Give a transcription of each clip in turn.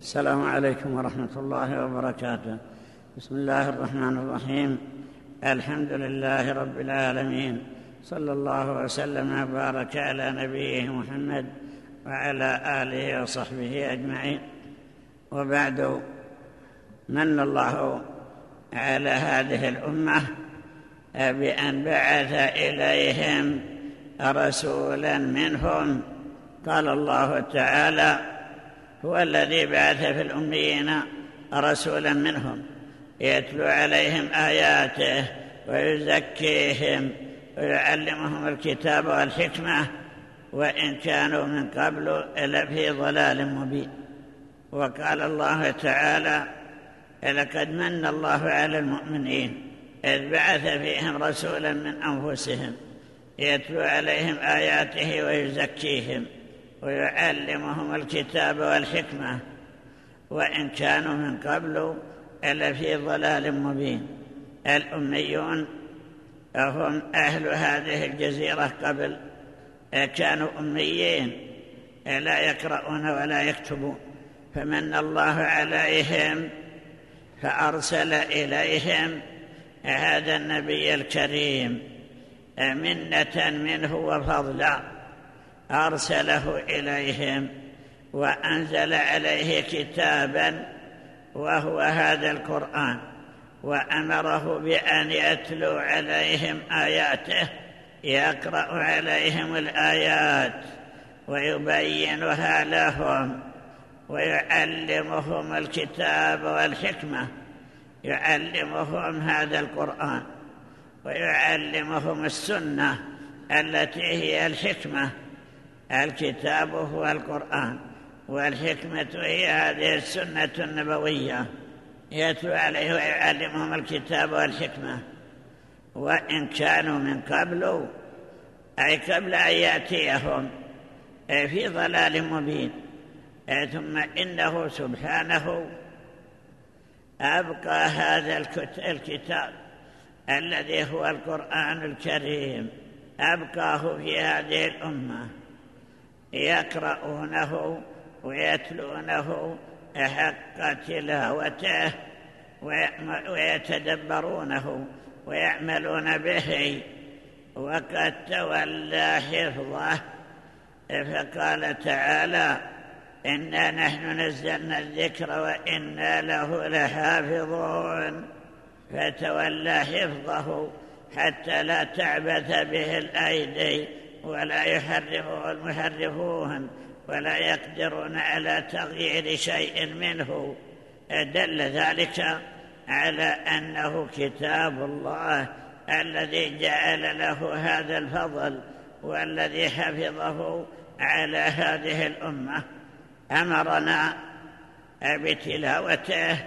السلام عليكم ورحمة الله وبركاته. بسم الله الرحمن الرحيم. الحمد لله رب العالمين، صلى الله وسلم وبارك على نبيه محمد وعلى آله وصحبه أجمعين. وبعد، من الله على هذه الأمة بأن بعث إليهم رسولا منهم. قال الله تعالى: هو الذي بعث في الأميين رسولا منهم يتلو عليهم آياته ويزكيهم ويعلمهم الكتاب والحكمة وإن كانوا من قبل لفي ضلال مبين. وقال الله تعالى: لقد من الله على المؤمنين إذ بعث فيهم رسولا من أنفسهم يتلو عليهم آياته ويزكيهم ويعلمهم الكتاب والحكمة وإن كانوا من قبل لفي ضلال مبين. الأميون هم أهل هذه الجزيرة قبل، كانوا أميين لا يقرؤون ولا يكتبون، فمن الله عليهم فأرسل إليهم هذا النبي الكريم منة منه وفضلا، أرسله إليهم وأنزل عليه كتابا وهو هذا القرآن، وأمره بأن يتلو عليهم آياته، يقرأ عليهم الآيات ويبينها لهم ويعلمهم الكتاب والحكمة، يعلمهم هذا القرآن ويعلمهم السنة التي هي الحكمة. الكتاب هو القرآن والحكمة هي هذه السنة النبوية، يتلو عليه ويعلمهم الكتاب والحكمة وإن كانوا من قبل، أي قبل أن يأتيهم، في ضلال مبين. ثم إنه سبحانه أبقى هذا الكتاب الذي هو القرآن الكريم، أبقاه في هذه الأمة، يقرؤونه ويتلونه حق تلاوته ويتدبرونه ويعملون به. وقد تولى حفظه، فقال تعالى: إنا نحن نزلنا الذكر وإنا له لحافظون. فتولى حفظه حتى لا تعبث به الأيدي ولا يحرفه المحرفون ولا يقدرون على تغيير شيء منه. دل ذلك على أنه كتاب الله الذي جعل له هذا الفضل والذي حفظه على هذه الأمة. أمرنا بتلاوته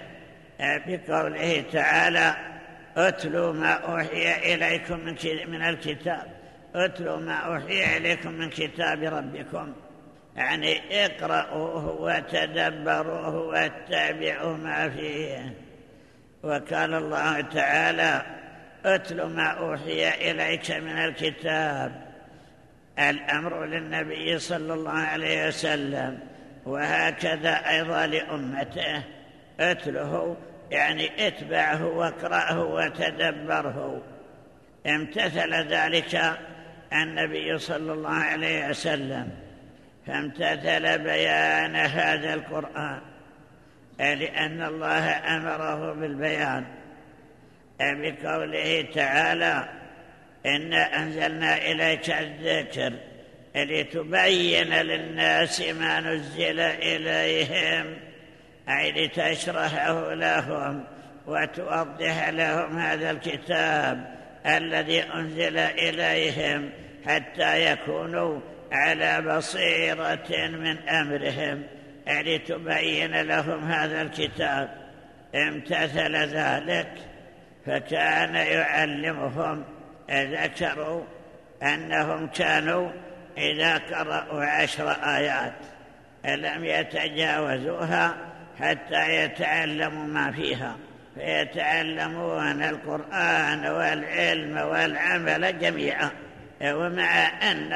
بقوله تعالى: اتلوا ما أوحي إليكم من الكتاب، اتلوا ما أوحي إليكم من كتاب ربكم، يعني اقرأوه وتدبروه واتبعوا ما فيه. وقال الله تعالى: اتلوا ما أوحي إليك من الكتاب، الأمر للنبي صلى الله عليه وسلم، وهكذا أيضا لأمته: اتله يعني اتبعه واقرأه وتدبره. امتثل ذلك النبي صلى الله عليه وسلم، فامتثل بيان هذا القرآن لأن الله أمره بالبيان بقوله تعالى: إنا أنزلنا إليك الذكر لتبين للناس ما نزل إليهم، أي لتشرحه لهم وتوضح لهم هذا الكتاب الذي أنزل إليهم حتى يكونوا على بصيرة من أمرهم، أي لتبين لهم هذا الكتاب. امتثل ذلك فكان يعلمهم. ذكروا أنهم كانوا إذا قرأوا 10 آيات لم يتجاوزوها حتى يتعلموا ما فيها، فيتعلمون القرآن والعلم والعمل جميعا. ومع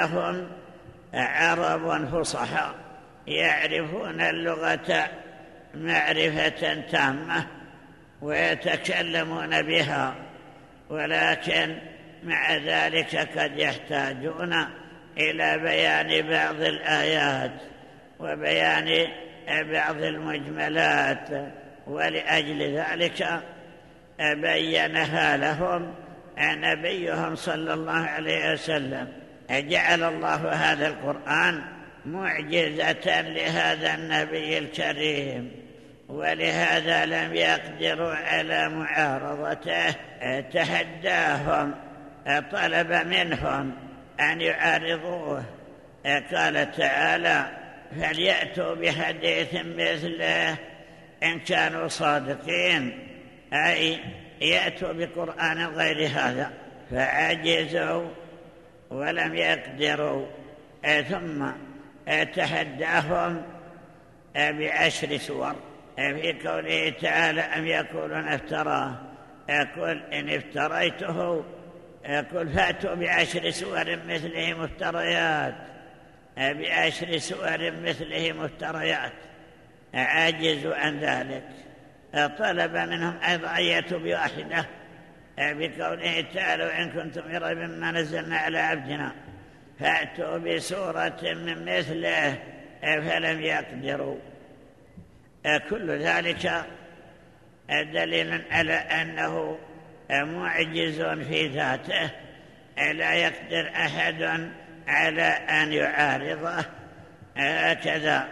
أنهم عرب فصحى يعرفون اللغة معرفة تامة ويتكلمون بها، ولكن مع ذلك قد يحتاجون إلى بيان بعض الآيات وبيان بعض المجملات، ولأجل ذلك بينها لهم نبيهم صلى الله عليه وسلم. جعل الله هذا القرآن معجزة لهذا النبي الكريم، ولهذا لم يقدروا على معارضته، تحداهم، طلب منهم أن يعارضوه. قال تعالى: فليأتوا بحديث مثله إن كانوا صادقين، أي يأتوا بقرآن غير هذا، فعجزوا ولم يقدروا. ثم تحداهم ب10 سور في قوله تعالى: أم يقولون افتراه، قل إن افتريته قل فأتوا ب10 سور مثله مفتريات، ب10 سور مثله مفتريات. عاجزوا عن ذلك. طلب منهم أيضا أن يأتوا بواحدة بقوله تعالى: وإن كنتم في ريب مما نزلنا على عبدنا فأتوا بسورة من مثله، فلم يقدروا. كل ذلك دليل على أنه معجز في ذاته، لا يقدر أحد على أن يعارضه هكذا.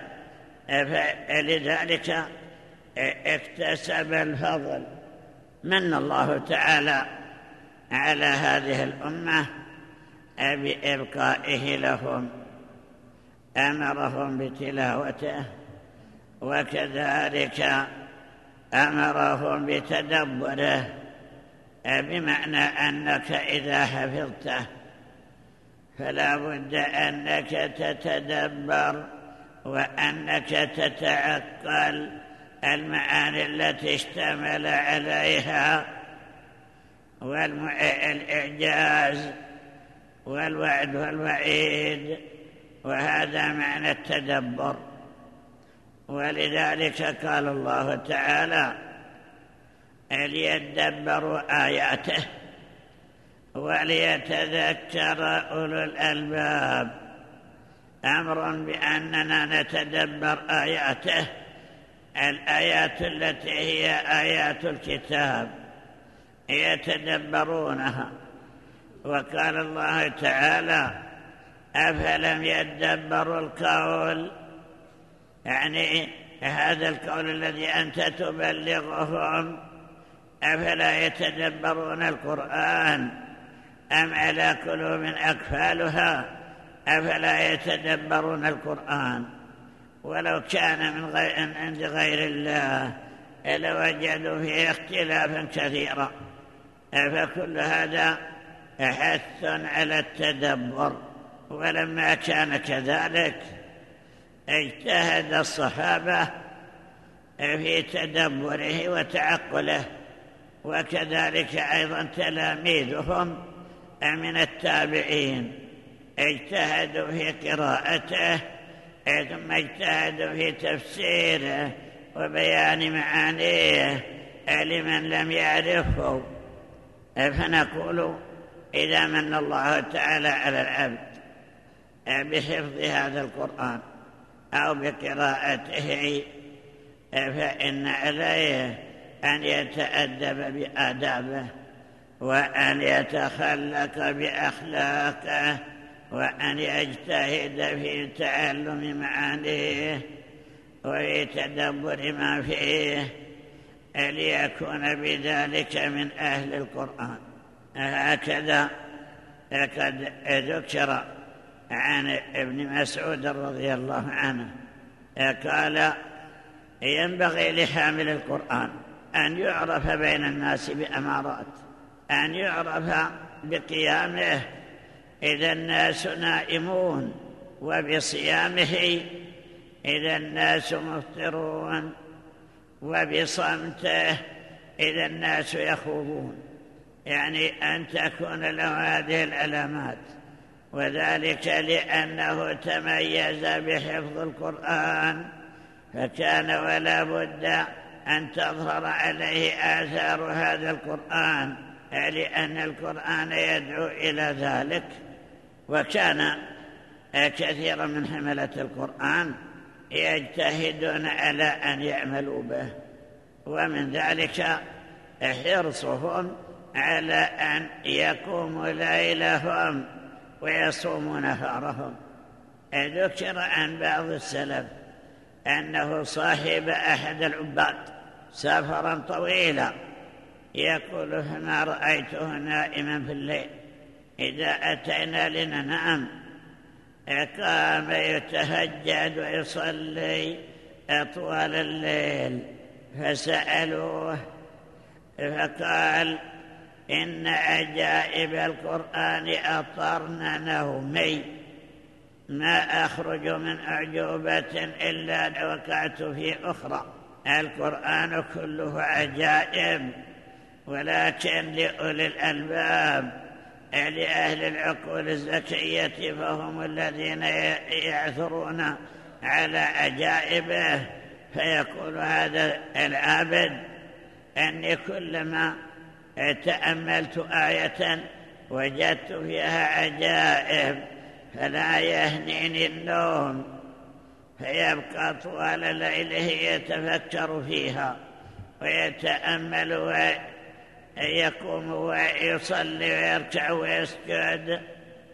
فلذلك اكتسب الفضل. من الله تعالى على هذه الأمة بإبقائه لهم، أمرهم بتلاوته، وكذلك أمرهم بتدبره، بمعنى أنك إذا حفظته فلا بد أنك تتدبر وأنك تتعقل المعاني التي اشتمل عليها، والإعجاز والوعد والوعيد، وهذا معنى التدبر. ولذلك قال الله تعالى: ليدبروا آياته وليتذكر أولو الألباب. أمر بأننا نتدبر آياته، الآيات التي هي آيات الكتاب يتدبرونها. وقال الله تعالى: أفلم يدبروا القول، يعني هذا القول الذي أنت تبلغهم، أفلا يتدبرون القرآن أم على قلوب أقفالها؟ أفلا يتدبرون القرآن؟ ولو كان من عند غير الله لوجدوا فيه اختلافا كثيرا. فكل هذا حث على التدبر. ولما كان كذلك اجتهد الصحابة في تدبره وتعقله، وكذلك أيضا تلاميذهم من التابعين اجتهدوا في قراءته، ثم اجتهدوا في تفسيره وبيان معانيه لمن لم يعرفه. فنقول: إذا من الله تعالى على العبد بحفظ هذا القرآن أو بقراءته، فإن عليه أن يتأدب بآدابه، وأن يتخلق بأخلاقه، وأن يجتهد في تعلم معانيه وفي تدبر ما فيه، ليكون بذلك من أهل القرآن. هكذا قد ذكر عن ابن مسعود رضي الله عنه قال: ينبغي لحامل القرآن أن يعرف بين الناس بأمارات، أن يعرف بقيامه إذا الناس نائمون، وبصيامه إذا الناس مفطرون، وبصمته إذا الناس يخوضون. يعني أن تكون له هذه العلامات، وذلك لأنه تميز بحفظ القرآن فكان ولا بد أن تظهر عليه آثار هذا القرآن، لأن القرآن يدعو إلى ذلك. وكان كثيرا من حملة القرآن يجتهدون على أن يعملوا به، ومن ذلك حرصهم على أن يقوموا ليلهم ويصوموا نهارهم. ذكر عن بعض السلف أنه صاحب أحد العباد سفرا طويلا، يقول: فما رأيته نائما في الليل، إذا أتينا لننام قام يتهجد ويصلي طوال الليل. فسألوه فقال: إن عجائب القرآن أطرن نومي، ما أخرج من أعجوبة إلا وقعت في أخرى. القرآن كله عجائب، ولكن لأولي الألباب، لأهل العقول الزكية، فهم الذين يعثرون على عجائبه. فيقول هذا العابد: أني كلما تأملت آية وجدت فيها عجائب فلا يهنيني النوم، فيبقى طوال ليله يتفكر فيها ويتأمل ويقوم ويصلي ويركع ويسجد.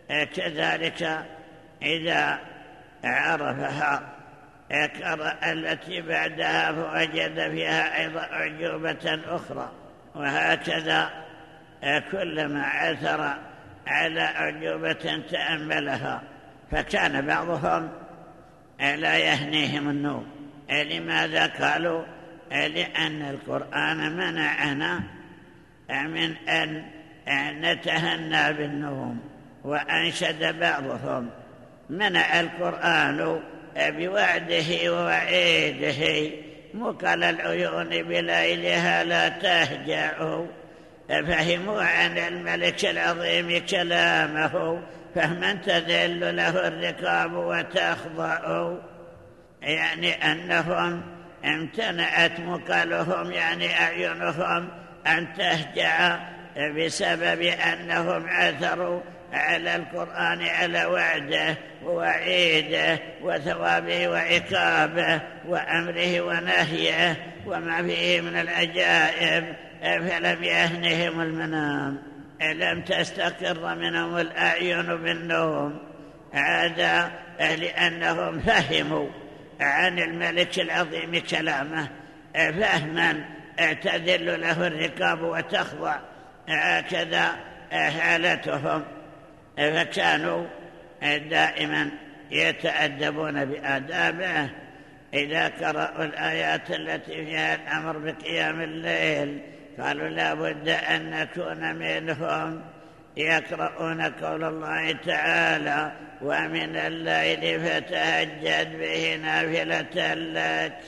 كذلك إذا عرفها قرأ التي بعدها فوجد فيها أيضا أعجوبة أخرى، وهكذا كلما عثر على أعجوبة تأملها. فكان بعضهم لا يهنيهم النوم. لماذا؟ قالوا: لأن القرآن منعنا من أن نتهنى بالنوم. وأنشد بعضهم: منع القرآن بوعده ووعيده مقل العيون بليلها لا تهجع. فهموا عن الملك العظيم كلامه فهما تذل له الرقاب وتخضع، يعني أنهم امتنعت مقالهم، يعني أعينهم، أن تهجع بسبب أنهم عثروا على القرآن على وعده ووعيده وثوابه وعقابه وأمره ونهيه وما فيه من العجائب، فلم يهنهم المنام، لم تستقر منهم الأعين بالنوم. هذا لأنهم فهموا عن الملك العظيم كلامه فهما تذل له الرقاب وتخضع. هكذا حالتهم، فكانوا دائما يتأدبون بآدابه. إذا قرأوا الآيات التي فيها الأمر بقيام الليل قالوا: لا بد أن نكون منهم يقرؤون قول الله تعالى: ومن الليل فتهجد به نافلة لك.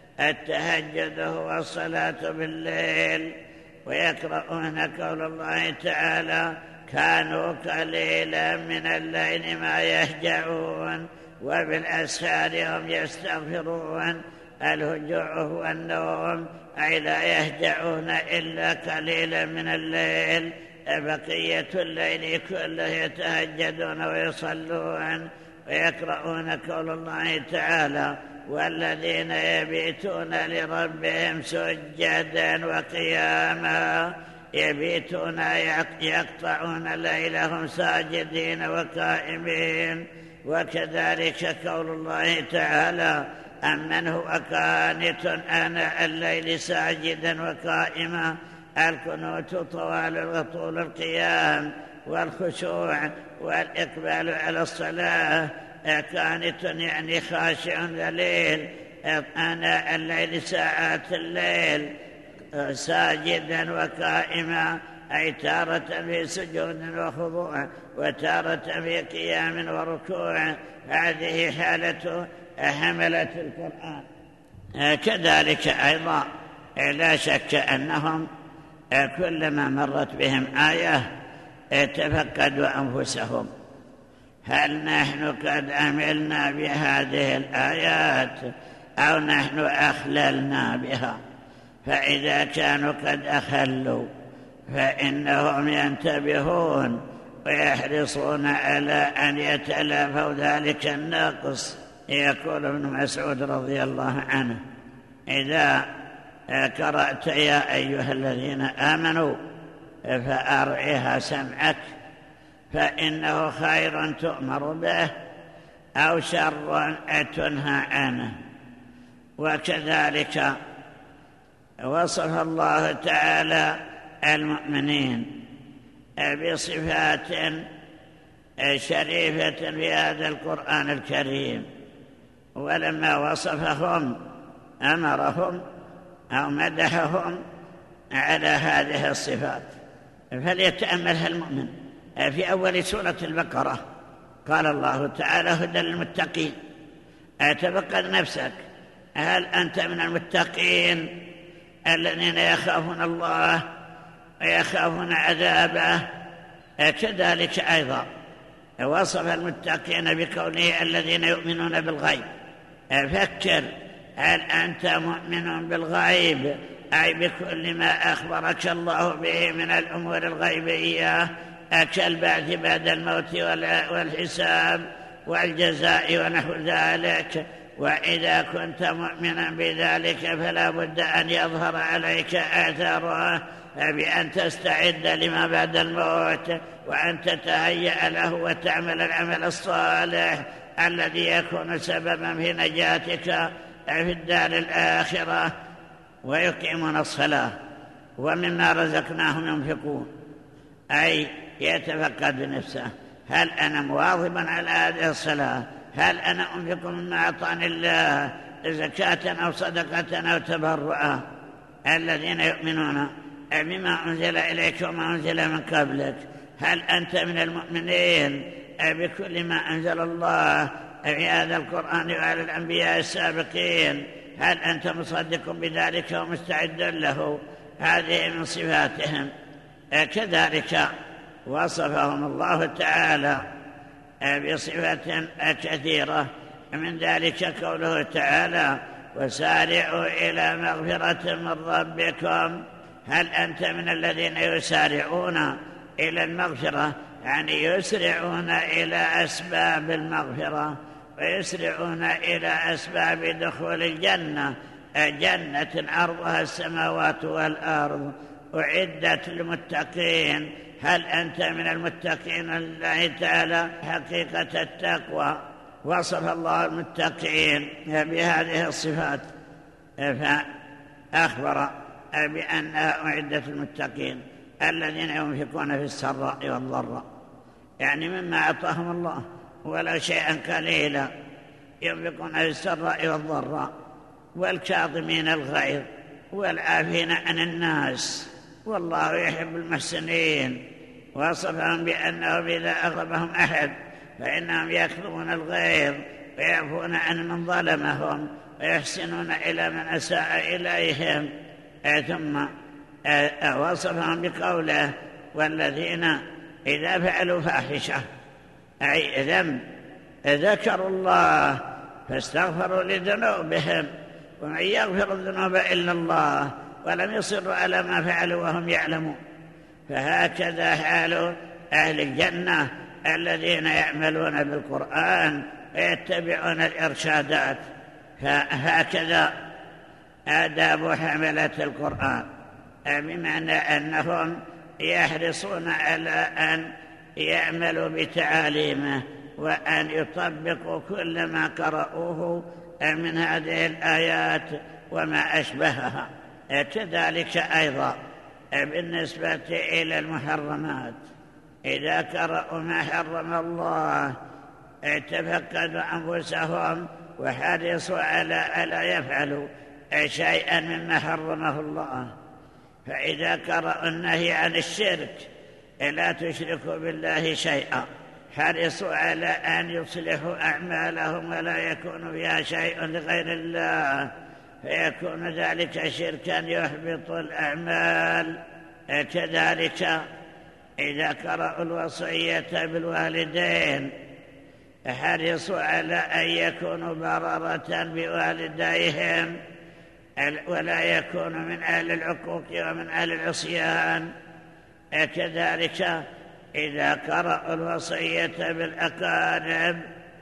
التهجد هو الصلاة بالليل. ويقرؤون قول الله تعالى: كانوا قليلا من الليل ما يهجعون وبالأسحار هم يستغفرون. الهجوع هو النوم، أي لا يهجعون إلا قليلا من الليل، بقية الليل كله يتهجدون ويصلون. ويقرؤون قول الله تعالى: والذين يبيتون لربهم سجدا وقياما. يبيتون يقطعون ليلهم ساجدين وقائمين. وكذلك قول الله تعالى: أمن هو قانت آناء الليل ساجدا وقائما. القنوت طول القيام والخشوع والإقبال على الصلاة. قانت يعني خاشع ذليل آناء الليل ساعات الليل، ساجدا وقائما، أي تارة في سجود وخضوع وتارة في قيام وركوع. هذه حالة حملة القرآن. كذلك أيضا لا شك أنهم كلما مرت بهم آية تفقدوا أنفسهم: هل نحن قد عملنا بهذه الآيات؟ أو نحن أخللنا بها. فإذا كانوا قد أخلوا فإنهم ينتبهون ويحرصون على أن يتلافوا ذلك النقص. يقول ابن مسعود رضي الله عنه: إذا قرأت يا أيها الذين آمنوا فأرعها سمعك، فإنه خير تؤمر به أو شر تنهى عنه. وكذلك وصف الله تعالى المؤمنين بصفات شريفة في هذا القرآن الكريم، ولما وصفهم أمرهم أو مدحهم على هذه الصفات. فليتأملها المؤمن. في أول سورة البقرة قال الله تعالى: هدى للمتقين. تفقد نفسك، هل أنت من المتقين الذين يخافون الله ويخافون عذابه؟ كذلك أيضا وصف المتقين بقوله: الذين يؤمنون بالغيب. فكر، هل أنت مؤمن بالغيب؟ أي بكل ما أخبرك الله به من الأمور الغيبية كالبعث بعد الموت والحساب والجزاء ونحو ذلك. وإذا كنت مؤمنا بذلك فلا بد أن يظهر عليك آثاره بأن تستعد لما بعد الموت، وأن تتهيأ له وتعمل العمل الصالح الذي يكون سببا في نجاتك في الدار الآخرة. ويقيمون الصلاة ومما رزقناهم ينفقون، أي يتفقد بنفسه: هل أنا مواظبا على هذه الصلاة؟ هل أنا أنفق مما أعطاني الله زكاة أو صدقة أو تبرعا؟ الذين يؤمنون بما أنزل إليك وما أنزل من قبلك. هل أنت من المؤمنين بكل ما أنزل الله في هذا القرآن وعلى الأنبياء السابقين؟ هل أنت مصدق بذلك ومستعد له؟ هذه من صفاتهم. كذلك وصفهم الله تعالى بصفة كثيرة، من ذلك قوله تعالى: وسارعوا إلى مغفرة من ربكم. هل أنت من الذين يسارعون إلى المغفرة؟ يعني يسرعون إلى أسباب المغفرة ويسرعون إلى أسباب دخول الجنة، جنة عرضها السماوات والأرض أعدت للمتقين. هل أنت من المتقين لله تعالى حقيقة التقوى؟ وصف الله المتقين بهذه الصفات، فأخبر بأنها أعدت للمتقين الذين ينفقون في السراء والضراء، يعني مما أعطاهم الله ولو شيئا قليلا، ينفقون في السراء والضراء، والكاظمين الغيظ والعافين عن الناس، والله يحب المحسنين. وصفهم بأنهم إذا أغضبهم أحد فإنهم يكظمون الغيظ ويعفون عن من ظلمهم ويحسنون إلى من أساء إليهم. ثم وصفهم بقوله: والذين إذا فعلوا فاحشة، أي ذنب، ذكروا الله فاستغفروا لذنوبهم، ومن يغفر الذنوب إلا الله، ولم يصروا على ما فعلوا وهم يعلمون. فهكذا حال أهل الجنة الذين يعملون بالقرآن ويتبعون الإرشادات. فهكذا آداب حملة القرآن، بمعنى أنهم يحرصون على أن يعملوا بتعاليمه وأن يطبقوا كل ما قرأوه من هذه الآيات وما أشبهها. كذلك أيضا بالنسبة إلى المحرمات، إذا قرأوا ما حرم الله تفقدوا أنفسهم وحرصوا على ألا يفعلوا شيئا مما حرمه الله. فإذا قرأوا النهي عن الشرك، لا تشركوا بالله شيئا، حرصوا على أن يصلحوا أعمالهم ولا يكون فيها شيء لغير الله، فيكون ذلك شركا يحبط الأعمال. كذلك إذا قرأوا الوصية بالوالدين حرصوا على أن يكونوا بررة بوالديهم ولا يكونوا من أهل العقوق ومن أهل العصيان. كذلك إذا قرأوا الوصية بالأقارب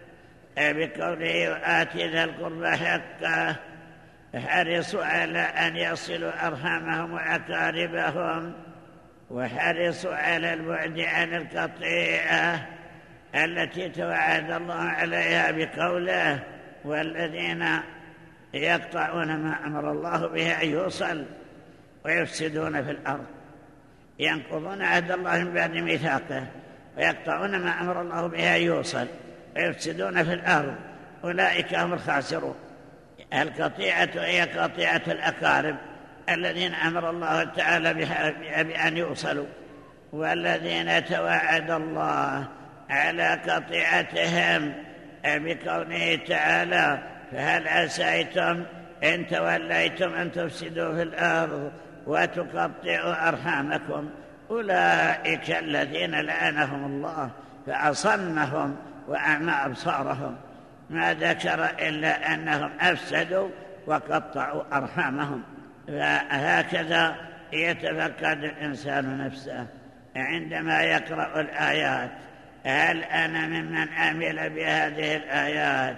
بقوله وآت ذا القربى حقه، حرصوا على أن يصلوا أرحامهم وأقاربهم، وحرصوا على البعد عن القطيعة التي توعد الله عليها بقوله والذين يقطعون ما أمر الله به أن يوصل ويفسدون في الأرض، ينقضون عهد الله من بعد ميثاقه ويقطعون ما أمر الله به أن يوصل ويفسدون في الأرض، أولئك هم الخاسرون. القطيعة هي قطيعة الأقارب الذين أمر الله تعالى بأن يوصلوا، والذين توعد الله على قطيعتهم بقوله تعالى فهل عسيتم إن توليتم أن تفسدوا في الأرض وتقطعوا أرحامكم، أولئك الذين لعنهم الله فأصمهم وأعمى أبصارهم، ما ذكر إلا أنهم أفسدوا وقطعوا أرحامهم. فهكذا يتفقد الإنسان نفسه عندما يقرأ الآيات، هل أنا ممن عمل بهذه الآيات؟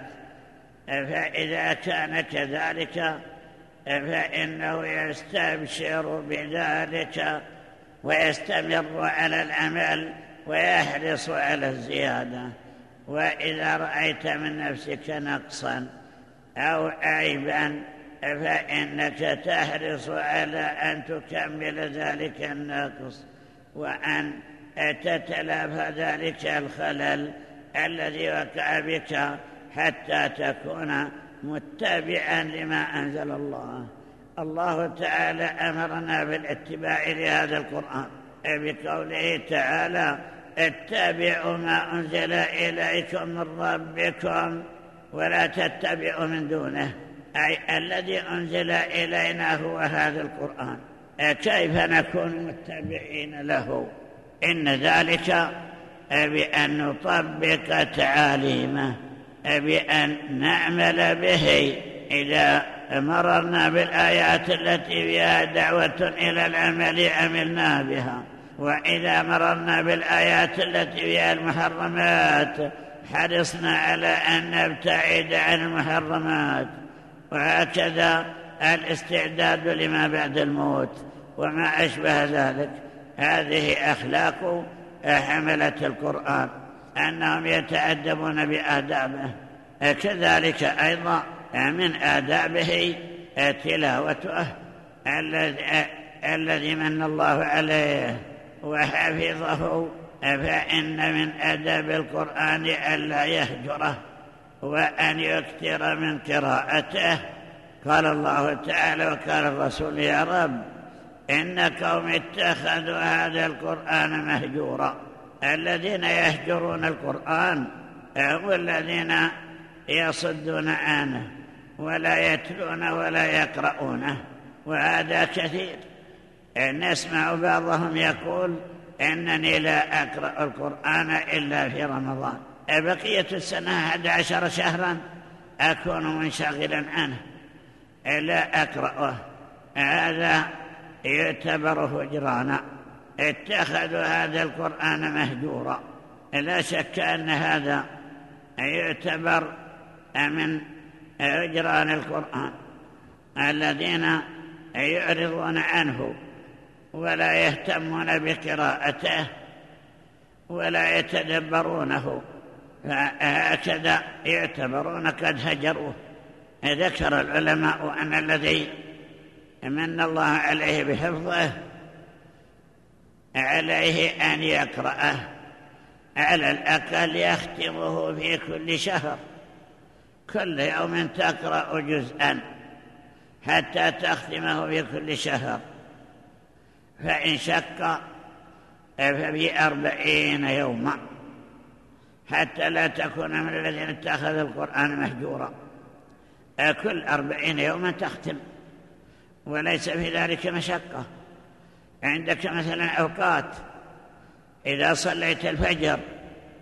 فإذا كان كذلك فإنه يستبشر بذلك ويستمر على العمل ويحرص على الزيادة. وإذا رأيت من نفسك نقصا أو عيبا فإنك تحرص على أن تكمل ذلك النقص وأن تتلافى ذلك الخلل الذي وقع بك حتى تكون متبعا لما أنزل الله. الله تعالى أمرنا بالاتباع لهذا القرآن بقوله تعالى اتبعوا ما أنزل إليكم من ربكم ولا تتبعوا من دونه، أي الذي أنزل إلينا هو هذا القرآن. كيف نكون متبعين له؟ إن ذلك بأن نطبق تعاليمه، بأن نعمل به. إذا مررنا بالآيات التي فيها دعوة إلى العمل عملنا بها، وإذا مررنا بالآيات التي فيها المحرمات حرصنا على أن نبتعد عن المحرمات. وهكذا الاستعداد لما بعد الموت وما أشبه ذلك. هذه أخلاق حملة القرآن، أنهم يتأدبون بآدابه. كذلك أيضا من آدابه تلاوته الذي من الله عليه وحفظه، فإن من آداب القرآن ألا يهجره وأن يكثر من قراءته. قال الله تعالى وقال الرسول يا رب إن قوم اتخذوا هذا القرآن مهجورا. الذين يهجرون القرآن هم الذين يصدون عنه ولا يتلون ولا يقرؤونه، وهذا كثير. نسمع بعضهم يقول إنني لا أقرأ القرآن إلا في رمضان، بقية السنة 11 شهرا أكون منشغلا عنه لا أقرأه. هذا يعتبر هجرانا، اتخذوا هذا القرآن مهجورا. لا شك أن هذا يعتبر من هجران القرآن، الذين يعرضون عنه ولا يهتمون بقراءته ولا يتدبرونه، فهكذا يعتبرون قد هجروه. ذكر العلماء أن الذي من الله عليه بحفظه عليه أن يقرأه على الأقل يختمه في كل شهر، كل يوم تقرأ جزءا حتى تختمه في كل شهر، فإن شق ففي 40 يوما، حتى لا تكون من الذين اتخذوا القرآن مهجورا. كل 40 يوما تختم، وليس في ذلك مشقة. عندك مثلا أوقات إذا صليت الفجر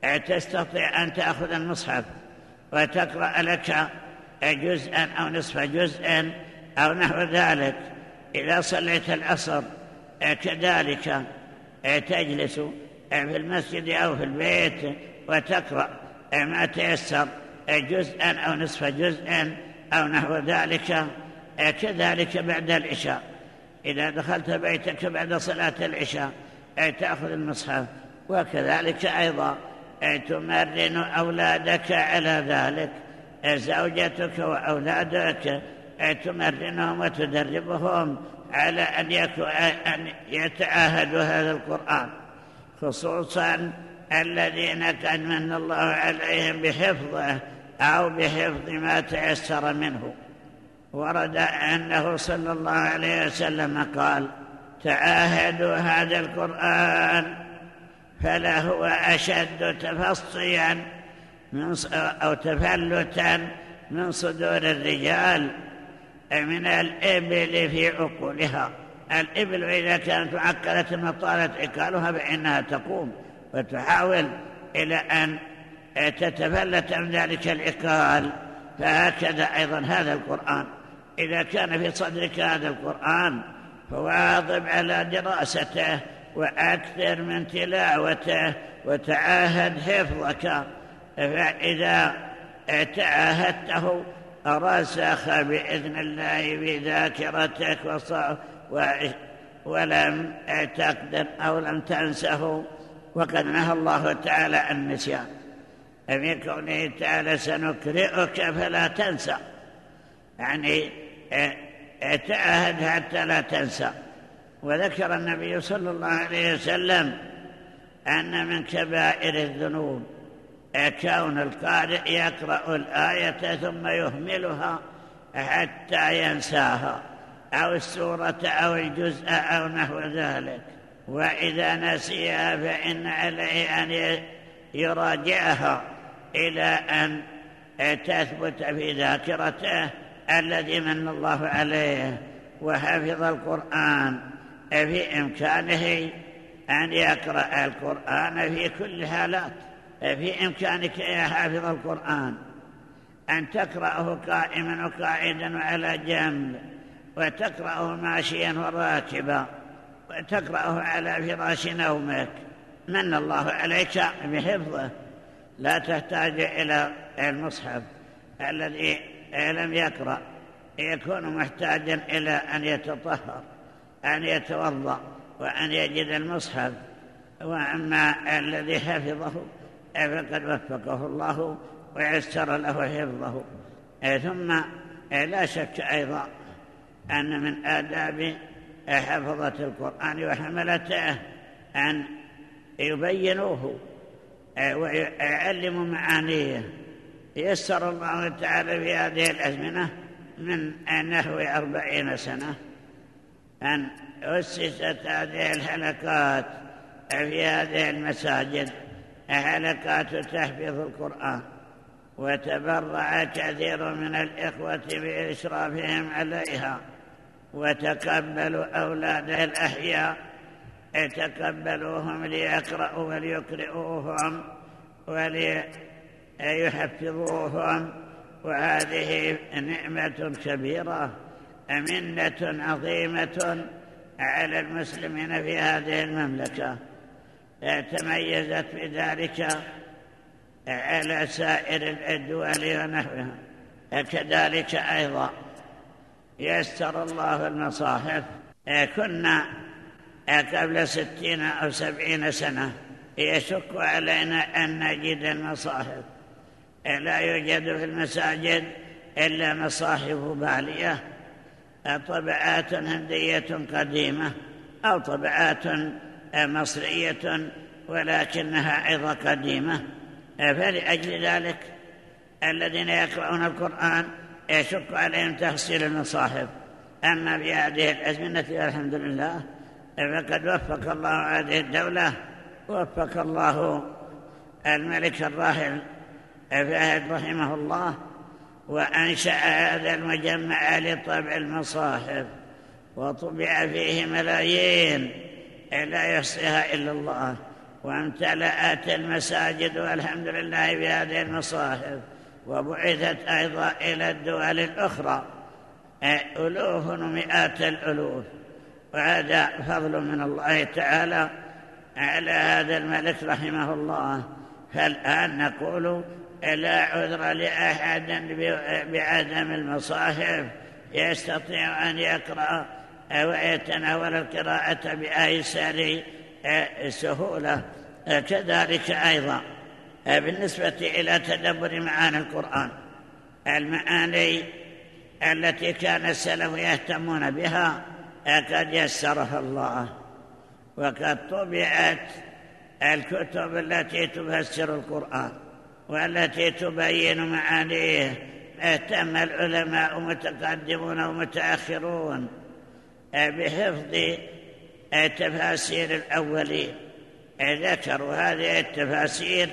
تستطيع أن تأخذ المصحف وتقرأ لك جزءا أو نصف جزء أو نحو ذلك. إذا صليت العصر كذلك تجلس في المسجد أو في البيت وتقرأ ما تيسر جزءا أو نصف جزء أو نحو ذلك. كذلك بعد العشاء إذا دخلت بيتك بعد صلاة العشاء تأخذ المصحف، وكذلك أيضا تمرن أولادك على ذلك، زوجتك وأولادك تمرنهم وتدربهم على أن يتعاهدوا هذا القرآن، خصوصا الذين قد من الله عليهم بحفظه أو بحفظ ما تيسر منه. ورد أنه صلى الله عليه وسلم قال: تعاهدوا هذا القرآن فلهو أشد تفصيا أو تفلتا من صدور الرجال من الإبل في عقولها. الإبل إذا كانت معقلة وطالت عقالها فإنها تقوم وتحاول إلى أن تتفلت من ذلك العقال، فهكذا أيضا هذا القرآن إذا كان في صدرك هذا القرآن فواظب على دراسته وأكثر من تلاوته وتعاهد حفظك، فإذا تعاهدته رسخ بإذن الله بذاكرتك ولم تقدر أو لم تنسه. وقد نهى الله تعالى عن النسيان في قوله تعالى: سنقرئك فلا تنسى، يعني تعاهد حتى لا تنسى. وذكر النبي صلى الله عليه وسلم أن من كبائر الذنوب كون القارئ يقرأ الآية ثم يهملها حتى ينساها، أو السورة أو الجزء أو نحو ذلك. وإذا نسيها فإن عليه أن يراجعها إلى أن تثبت في ذاكرته الذي من الله عليه وحفظ القرآن. في إمكانه أن يقرأ القرآن في كل حالات. في إمكانك يا حافظ القرآن أن تقرأه قائما وقاعدا وعلى جنب، وتقرأه ماشيا وراكبا، وتقرأه على فراش نومك. من الله عليك بحفظه، لا تحتاج إلى المصحف. الذي لم يقرأ يكون محتاجا إلى أن يتطهر، أن يتوضأ، وأن يجد المصحف. وأما الذي حفظه فقد وفقه الله ويسر له حفظه. ثم لا شك أيضا أن من آداب حفظة القرآن وحملته أن يبينوه ويعلموا معانيه. يسر الله تعالى في هذه الأزمنة من نحو 40 سنة أن أسست هذه الحلقات في هذه المساجد، حلقات تحفيظ القرآن، وتبرع كثير من الإخوة بإشرافهم عليها، وتقبلوا أولاده الأحياء، تقبلوهم ليقرأوا وليقرئوهم وليحفظوهم. وهذه نعمة كبيرة، منة عظيمة على المسلمين في هذه المملكة، تميزت بذلك على سائر الدول ونحوها. كذلك أيضا يسر الله المصاحف. كنا قبل 60 أو 70 سنة يشك علينا أن نجد المصاحف، لا يوجد في المساجد إلا مصاحف بالية، طبعات هندية قديمة أو طبعات مصرية ولكنها أيضا قديمة. فلأجل ذلك الذين يقرؤون القرآن يشك عليهم تحصيل المصاحف. أما في هذه الأزمنة والحمد لله فقد وفق الله هذه الدولة، وفق الله الملك الراحل فهد رحمه الله، وأنشأ هذا المجمع لطبع المصاحف، وطبع فيه ملايين لا يحصيها إلا الله. وامتلأت المساجد والحمد لله بهذه المصاحف، وبعثت أيضا إلى الدول الأخرى ألوف ومئات الألوف، وهذا فضل من الله تعالى على هذا الملك رحمه الله. فالآن نقول لا عذر لأحد بعدم المصاحف، يستطيع أن يقرأ ويتناول القراءة بأيسر سهولة. كذلك أيضا بالنسبة إلى تدبر معاني القرآن، المعاني التي كان السلف يهتمون بها قد يسرها الله، وقد طبعت الكتب التي تفسر القرآن والتي تبين معانيه. اهتم العلماء متقدمون ومتأخرون بحفظ تفاسير الأولين، ذكروا هذه التفاسير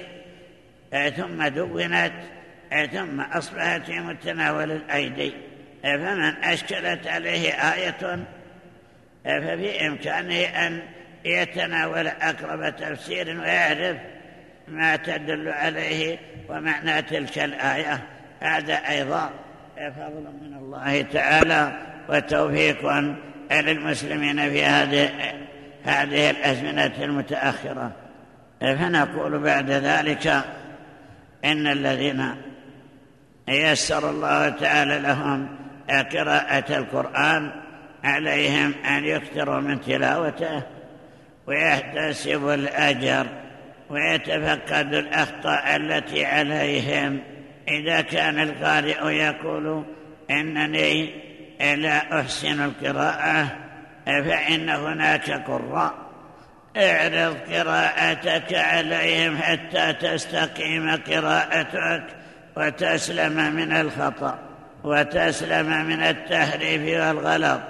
ثم دونت ثم أصبحت في متناول الأيدي، فمن أشكلت عليه آية ففي إمكانه أن يتناول أقرب تفسير ويعرف ما تدل عليه ومعنى تلك الآية. هذا أيضا فضل من الله تعالى وتوفيق للمسلمين في هذه الأزمنة المتأخرة. فنقول بعد ذلك إن الذين يسر الله تعالى لهم قراءة القرآن عليهم أن يكثروا من تلاوته ويحتسبوا الأجر ويتفقدوا الأخطاء التي عليهم. إذا كان القارئ يقول إنني لا أحسن القراءة فإن هناك قراء، اعرض قراءتك عليهم حتى تستقيم قراءتك وتسلم من الخطأ وتسلم من التحريف والغلط،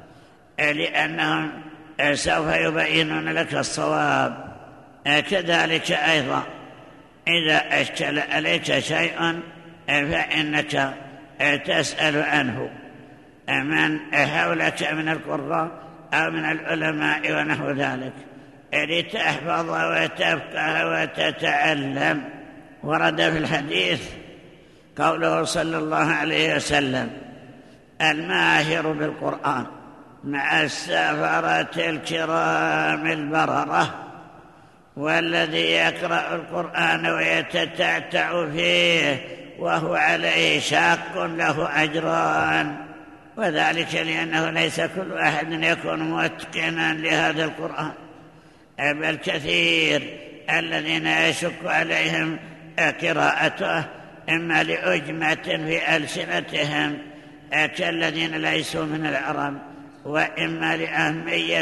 لأنهم سوف يبينون لك الصواب. كذلك أيضا إذا أشكل عليك شيء فإنك تسأل عنه من حولك من القراء أو من العلماء ونحو ذلك لتحفظ وتفقه وتتعلم. ورد في الحديث قوله صلى الله عليه وسلم: الماهر بالقرآن مع السفرة الكرام البررة، والذي يقرأ القرآن ويتتعتع فيه وهو عليه شاق له أجران، وذلك لأنه ليس كل أحد يكون متقنا لهذا القرآن، بل كثير الذين يشق عليهم قراءته إما لعجمة في ألسنتهم كالذين ليسوا من العرب، وإما لأهمية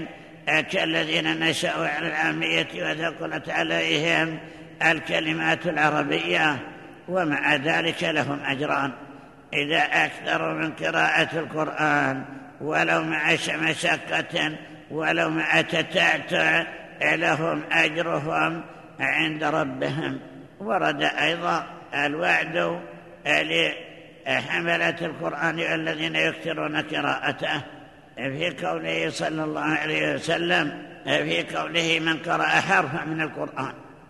كالذين نشأوا على العامية وثقلت عليهم الكلمات العربية، ومع ذلك لهم أجران إذا أكثروا من قراءة القرآن ولو مع مشقة ولو مع تتعتع، لهم أجرهم عند ربهم. ورد أيضا الوعد لحملة القرآن الذين يكثرون قراءته في قوله صلى الله عليه وسلم في قوله: من قرأ حرفا من القرآن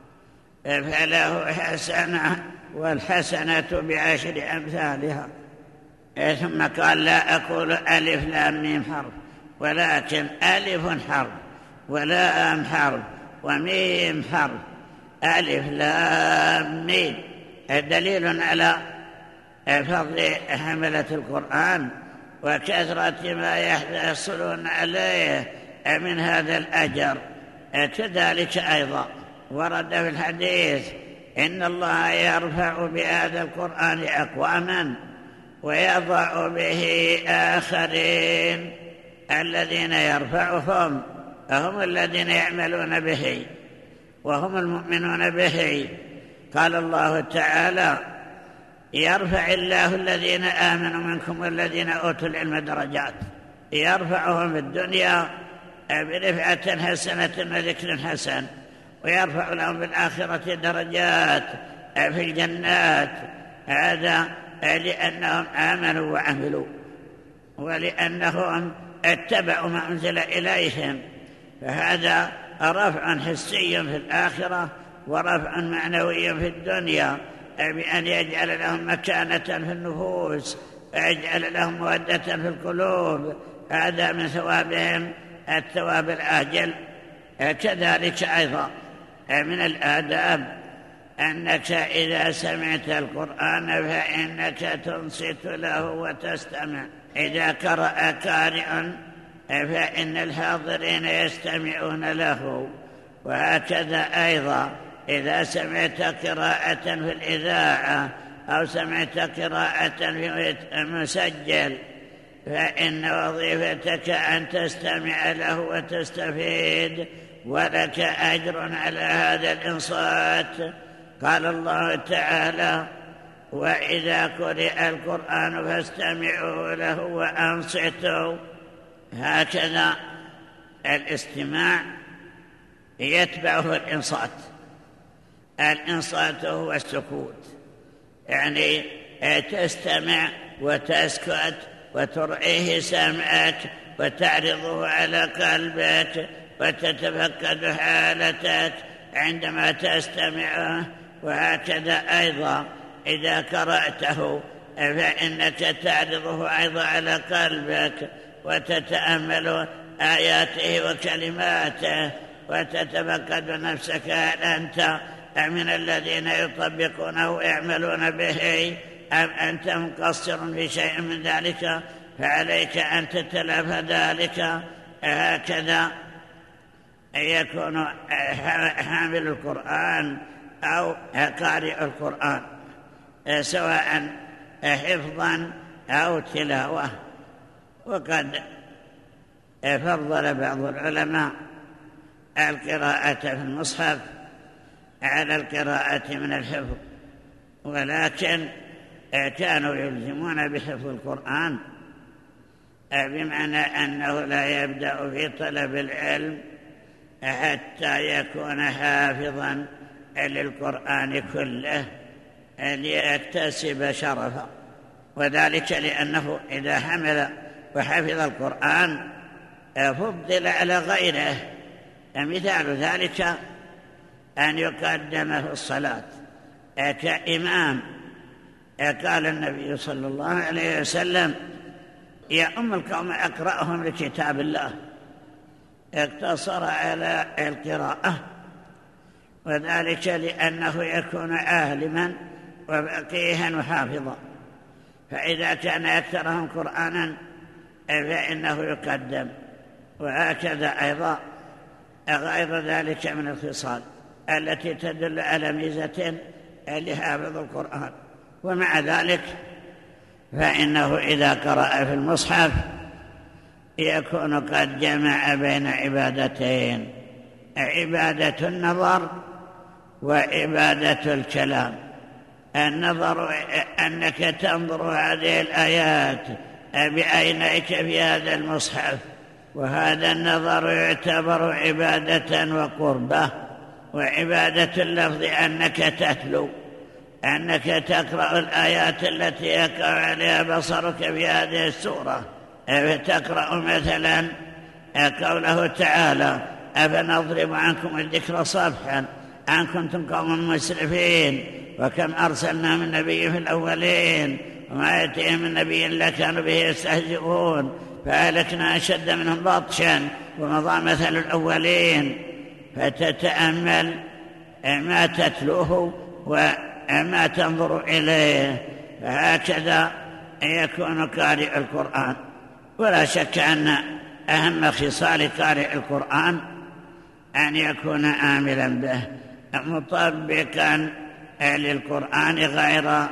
فله حسنة والحسنة بعشر أمثالها. ثم قال: لا أقول ألف لام ميم حرف، ولكن ألف حرف ولام حرف وميم حرف. ألف لام ميم دليل على فضل حملة القرآن وكثرة ما يحصلون عليه من هذا الأجر. كذلك أيضا ورد في الحديث: إن الله يرفع بهذا القرآن أقواما ويضع به آخرين. الذين يرفعهم هم الذين يعملون به وهم المؤمنون به. قال الله تعالى: يرفع الله الذين آمنوا منكم والذين أوتوا العلم درجات. يرفعهم في الدنيا برفعة حسنة وذكر حسن، ويرفع لهم في الآخرة درجات في الجنات. هذا لأنهم آمنوا وعملوا ولأنهم اتبعوا ما أنزل إليهم، فهذا رفع حسي في الآخرة ورفع معنوي في الدنيا، بأن يجعل لهم مكانة في النفوس ويجعل لهم مودة في القلوب. هذا من ثوابهم الثواب الآجل. كذلك أيضا من الآداب أنك إذا سمعت القرآن فإنك تنصت له وتستمع. إذا قرأ قارئ فإن الحاضرين يستمعون له. وهكذا أيضا إذا سمعت قراءة في الإذاعة أو سمعت قراءة في مسجل فإن وظيفتك أن تستمع له وتستفيد، ولك أجر على هذا الإنصات. قال الله تعالى: وإذا قرئ القرآن فاستمعوا له وأنصتوا. هكذا الاستماع يتبعه الإنصات. الإنصات هو السكوت، يعني تستمع وتسكت وترعيه سمعك وتعرضه على قلبك وتتفقد حالتك عندما تستمعه. وهكذا أيضا إذا قرأته فإنك تعرضه أيضا على قلبك وتتأمل آياته وكلماته وتتفقد نفسك: هل أنت من الذين يطبقونه ويعملون به أم أنت مقصر في شيء من ذلك؟ فعليك أن تتلافى ذلك. هكذا يكون حامل القرآن أو قارئ القرآن سواء حفظا أو تلاوة. وقد فضل بعض العلماء القراءة في المصحف على القراءة من الحفظ، ولكن كانوا يلزمون بحفظ القرآن، بمعنى أنه لا يبدأ في طلب العلم حتى يكون حافظا للقرآن كله ليكتسب شرفا. وذلك لأنه إذا حمل وحفظ القرآن فضل على غيره. مثال ذلك أن يقدم في الصلاة كإمام. قال النبي صلى الله عليه وسلم: يا أم القوم أقرأهم لكتاب الله. اقتصر على القراءة، وذلك لأنه يكون عالما وفقيها وحافظا، فإذا كان أكثرهم قرآنا فإنه يقدم. وهكذا أيضا غير ذلك من الخصال التي تدل على ميزة لحافظ القرآن. ومع ذلك فإنه إذا قرأ في المصحف يكون قد جمع بين عبادتين: عبادة النظر وعبادة الكلام. النظر أنك تنظر هذه الآيات بعينيك في هذا المصحف، وهذا النظر يعتبر عبادة وقربة. وعبادة اللفظ أنك تتلو، أنك تقرأ الآيات التي يقع عليها بصرك في هذه السورة. فتقرأ مثلا قوله تعالى: أفنضرب عنكم الذكر صفحا أن كنتم قوما مسرفين وكم أرسلنا من نبي في الأولين وما يأتيهم من نبي إلا كانوا به يستهزئون فأهلكنا أشد منهم بطشا ومضى مثل الأولين. فتتأمل ما تتلوه وما تنظر إليه. فهكذا يكون قارئ القرآن. ولا شك أن أهم خصال قارئ القرآن أن يكون آملا به مطبقا للقرآن غير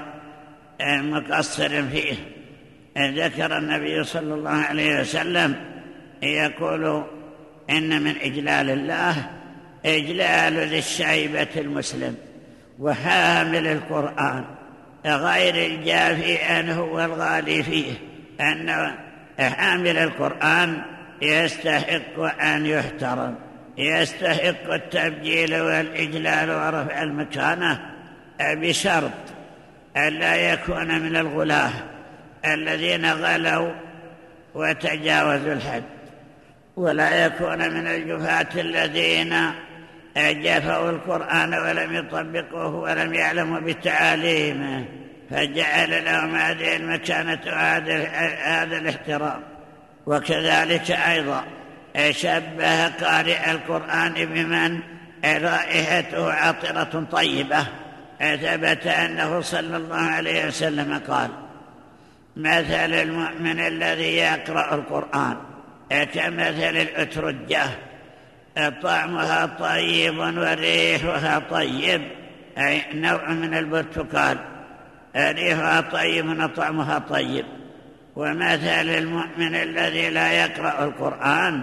مقصر فيه. ذكر النبي صلى الله عليه وسلم يقول: إن من إجلال الله إجلال ذي الشيبة المسلم وحامل القرآن غير الجافي عنه والغالي فيه. أن حامل القرآن يستحق أن يحترم، يستحق التبجيل والإجلال ورفع المكانة، بشرط ألا يكون من الغلاة الذين غلوا وتجاوزوا الحد. ولا يكون من الجفاة الذين جفوا القرآن ولم يطبقوه ولم يعلموا بتعاليمه فجعل لهم هذه المكانة هذا الاحترام. وكذلك أيضا شبه قارئ القرآن بمن رائحته عطرة طيبة. ثبت أنه صلى الله عليه وسلم قال: مثل المؤمن الذي يقرأ القرآن كمثل الأترجة طعمها طيب وريحها طيب، أي نوع من البرتقال ريحها طيب وطعمها طيب. ومثل المؤمن الذي لا يقرأ القرآن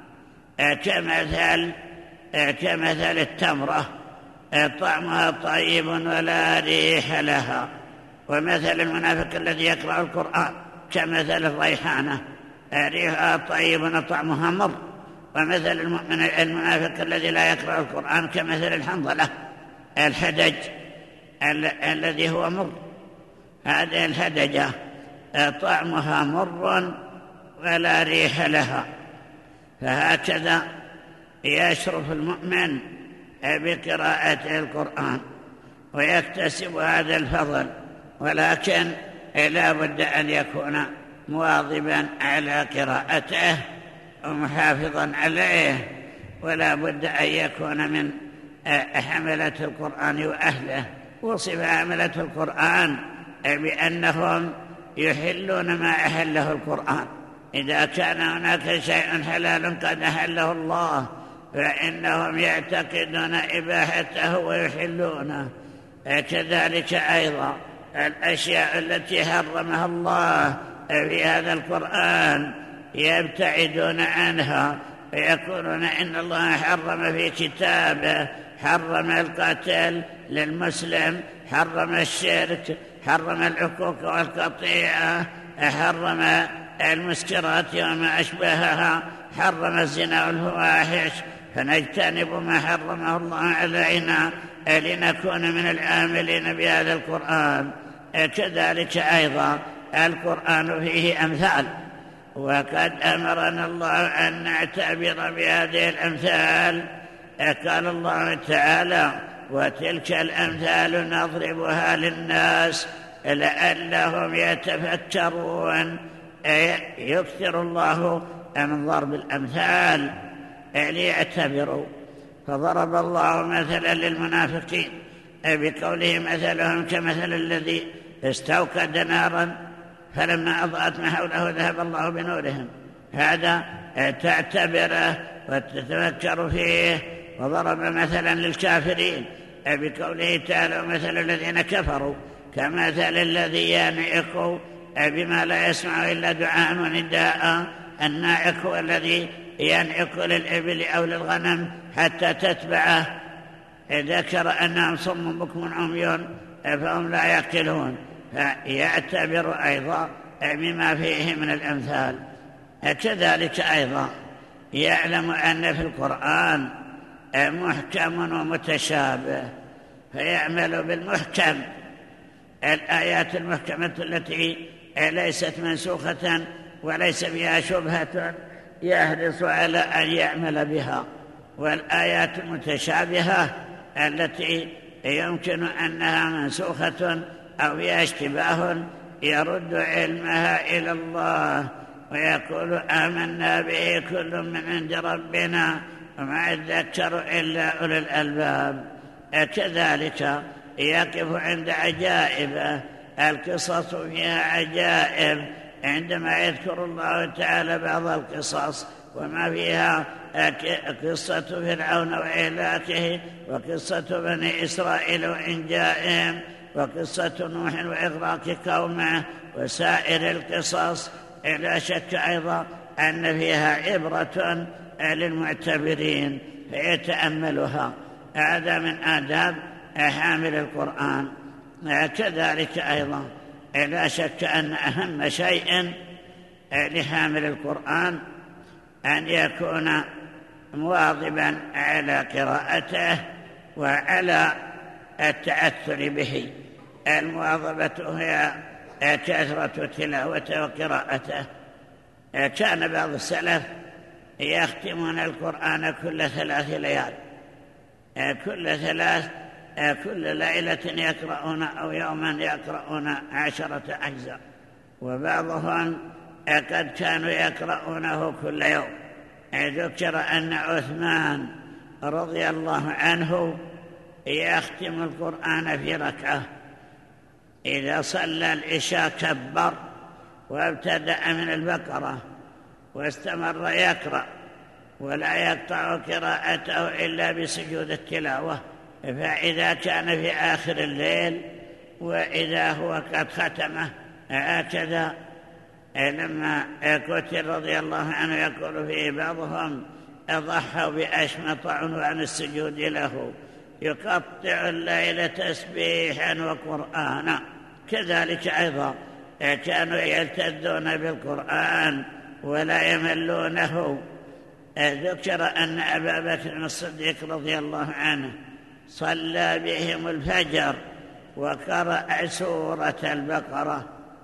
كمثل التمرة طعمها طيب ولا ريح لها. ومثل المنافق الذي يقرأ القرآن كمثل الريحانة ريحها طيب وطعمها مر. ومثل المنافق الذي لا يقرأ القرآن كمثل الحنظلة الحدج الذي هو مر. هذه الحدجة طعمها مر ولا ريح لها. فهكذا يشرف المؤمن بقراءة القرآن ويكتسب هذا الفضل، ولكن لا بد أن يكون مواظبا على قراءته ومحافظا عليه، ولا بد أن يكون من حملة القرآن وأهله. وصف حملة القرآن بأنهم يحلون ما أحله القرآن. إذا كان هناك شيء حلال قد أحله الله فإنهم يعتقدون إباحته ويحلونه. كذلك أيضا الأشياء التي حرمها الله في هذا القرآن يبتعدون عنها ويقولون إن الله حرم في كتابه، حرم القتل للمسلم، حرم الشرك، حرم العقوق والقطيعة، حرم المسكرات وما أشبهها، حرم الزنا والفواحش. فنجتنب ما حرمه الله علينا لنكون من العاملين بهذا القرآن. كذلك أيضا القرآن فيه أمثال، وقد أمرنا الله أن نعتبر بهذه الأمثال. قال الله تعالى: وتلك الأمثال نضربها للناس لعلهم يتفكرون. يكثر الله من ضرب الأمثال ليعتبروا. فضرب الله مثلا للمنافقين بقوله: مثلهم كمثل الذي استوقد نارا فلما أضاءت ما حوله ذهب الله بنورهم. هذا تعتبره وتتفكر فيه. وضرب مثلا للكافرين بقوله تعالى: مثل الذين كفروا كمثل الذي ينعق بما لا يسمع إلا دعاء ونداء. الناعق هو الذي ينعق للإبل أو للغنم حتى تتبعه. ذكر أنهم صم بكم عمي فهم لا يعقلون. فيعتبر أيضا بما فيه من الأمثال. كذلك أيضا يعلم أن في القرآن محكم ومتشابه فيعمل بالمحكم. الآيات المحكمة التي ليست منسوخة وليس بها شبهة يحرص على أن يعمل بها. والآيات المتشابهة التي يمكن أنها منسوخة أو فيها اشتباه يرد علمها إلى الله ويقول: آمنا به كل من عند ربنا وما يذكر إلا أولي الألباب. كذلك يقف عند عجائب. القصص فيها عجائب عندما يذكر الله تعالى بعض القصص وما فيها قصة فرعون وإهلاكه، وقصة بني إسرائيل وإنجائهم، وقصة نوح وإغراق قومه، وسائر القصص. لا شك أيضا أن فيها عبرة للمعتبرين فيتأملها. هذا من آداب حامل القرآن. كذلك أيضا لا شك أن أهم شيء لحامل القرآن أن يكون مواظبا على قراءته وعلى التأثر به. المواظبة هي كثرة تلاوته وقراءته. كان بعض السلف يختمون القرآن كل 3 ليال، كل ليلة يقرؤون أو يوما يقرؤون 10 أجزاء، وبعضهم قد كانوا يقرؤونه كل يوم. ذكر أن عثمان رضي الله عنه يختم القرآن في ركعة، إذا صلى العشاء كبر وابتدأ من البقرة واستمر يقرأ ولا يقطع قراءته إلا بسجود التلاوة، فإذا كان في آخر الليل وإذا هو قد ختمه هكذا. لما قتل رضي الله عنه يقول فيه بعضهم أضحوا بأشمط عنوان السجود له، يقطع الليل تسبيحا وقرآنا. كذلك أيضا كانوا يلتذون بالقرآن ولا يملونه. ذكر أن أبا بكر الصديق رضي الله عنه صلى بهم الفجر وقرأ سورة البقرة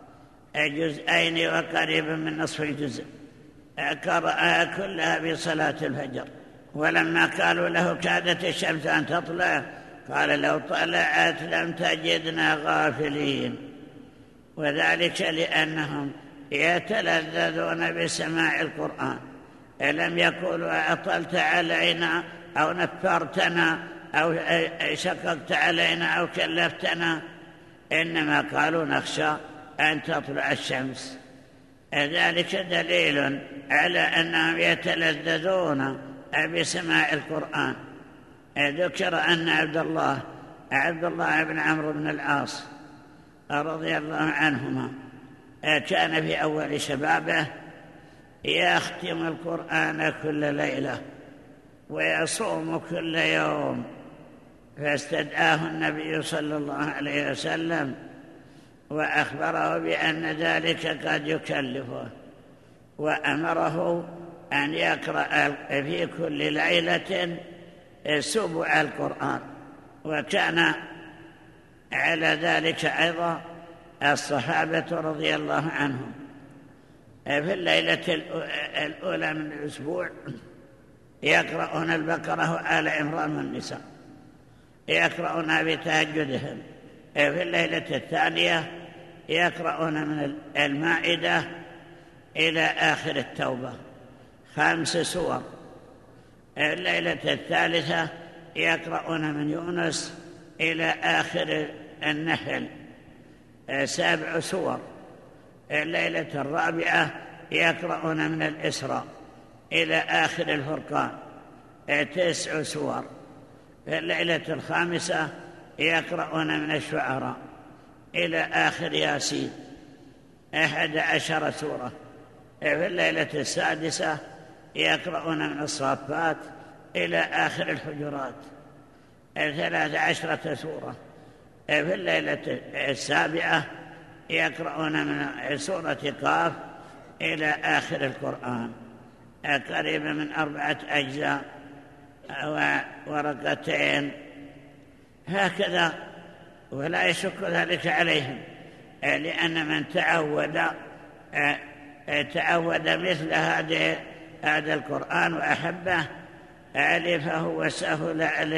2 وقريبا من نصف الجزء، قرأها كلها بصلاة الفجر. ولما قالوا له كادت الشمس أن تطلع قال لو طلعت لم تجدنا غافلين، وذلك لأنهم يتلذذون بسماع القرآن، لم يقولوا أطلت علينا أو نفرتنا أو شققت علينا أو كلفتنا، إنما قالوا نخشى أن تطلع الشمس. ذلك دليل على أنهم يتلذذون بسماع القرآن. ذكر أن عبد الله بن عمرو بن العاص رضي الله عنهما كان في أول شبابه يختم القرآن كل ليلة ويصوم كل يوم، فاستدعاه النبي صلى الله عليه وسلم وأخبره بأن ذلك قد يكلفه، وأمره أن يقرأ في كل ليلة 7 القرآن. وكان على ذلك أيضا الصحابة رضي الله عنهم. في الليلة الأولى من الأسبوع يقرؤون البقرة وآل عمران والنساء، يقرؤون بتهجدهم. في الليلة الثانية يقرؤون من المائدة إلى آخر التوبة 5 سور. الليلة الثالثة يقرؤون من يونس إلى آخر النحل 7 سور. الليلة الرابعة يقرؤون من الإسراء إلى آخر الفرقان 9 سور. الليلة الخامسة يقرؤون من الشعراء إلى آخر ياسين 11 سورة. في الليلة السادسة يقرؤون من الصافات إلى آخر الحجرات 13 سورة. في الليلة السابعة يقرؤون من سورة قاف إلى آخر القرآن قريبا من 4 أجزاء وورقتين هكذا. ولا يشك ذلك عليهم، لأن من تعود مثل هذا القرآن وأحبه ألفه وسهل